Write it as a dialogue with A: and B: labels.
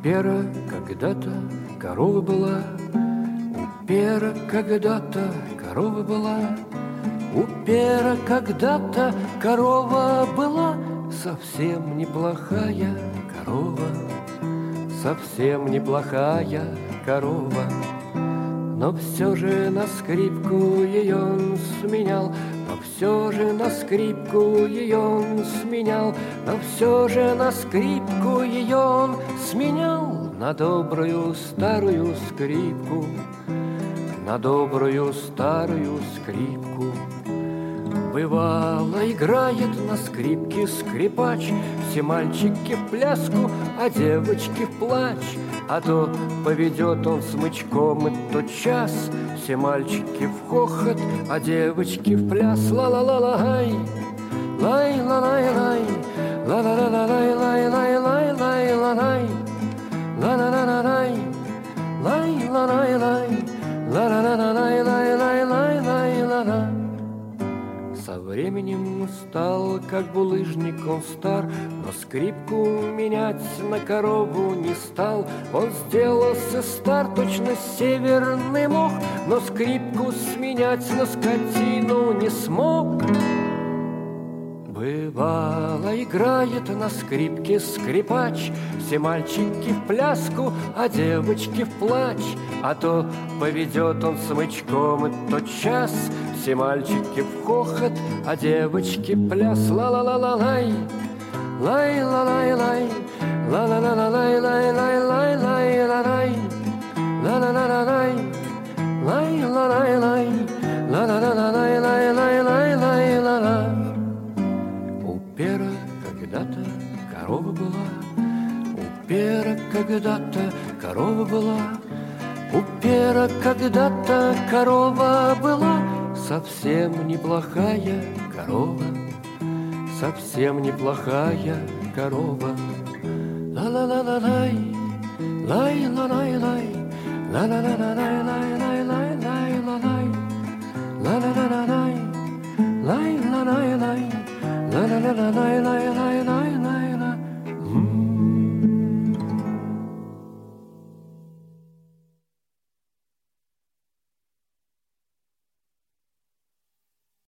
A: Пера когда-то корова была, у Пера когда-то корова была, у Пера когда-то корова была, совсем неплохая корова, совсем неплохая корова. Но все же на скрипку ее он сменял, но все же на скрипку ее он сменял, но все же на скрипку ее он сменял на добрую старую скрипку, на добрую старую скрипку. Бывало, играет на скрипке скрипач, все мальчики в пляску, а девочки в плач. А то поведет он смычком и тотчас, все мальчики в хохот, а девочки в пляс. Ла-ла-ла-лай, лай-ла-лай-лай, ла-ла-ла-ла-лай-лай-лай-лай-лай, ла-ла-ла-ла-лай, лай-ла-лай-лай, ла-ла-ла-ла-лай-лай-лай-лай-лай. Со временем стал, как булыжник, он стар, но скрипку менять на корову не стал. Он сделался стар, точно северный мох, но скрипку сменять на скотину не смог. Бывало, играет на скрипке скрипач, все мальчики в пляску, а девочки в плач. А то поведет он смычком и тотчас, все мальчики в хохот, а девочки в пляс. Ла-ла-ла-ла-лай, лай-ла-лай-лай, ла-ла-ла-ла-лай-лай-лай-лай-лай, ла-ла-ла-ла-лай, лай-ла-лай-лай, ла-ла-ла-ла-лай-лай-лай-лай-лай. У Пера когда-то корова была, у Пера когда-то корова была, у Пера когда-то корова была, совсем неплохая корова, совсем неплохая корова. Ла-ла-ла-ла-лай, лай-ла-лай-лай, ла-ла-ла-ла-лай-лай-лай-лай-лай, ла-ла-ла-ла-лай, лай-ла-лай-лай, ла-ла-ла-ла-лай-лай.